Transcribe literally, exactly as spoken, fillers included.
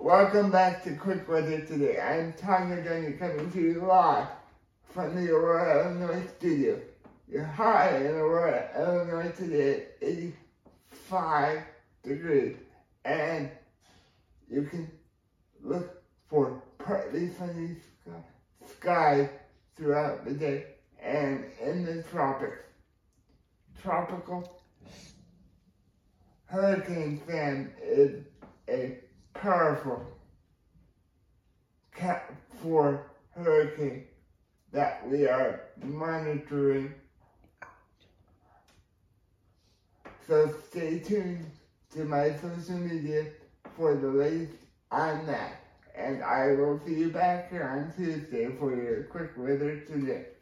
Welcome back to Quick Weather Today. I'm Tanya Dunny coming to you live from the Aurora, Illinois studio. Your high in Aurora, Illinois today is eighty-five degrees, and you can look for partly sunny skies throughout the day. And in the tropics, tropical Hurricane Sam is a powerful Cat four hurricane that we are monitoring. So stay tuned to my social media for the latest on that. And I will see you back here on Tuesday for your Quick Weather Today.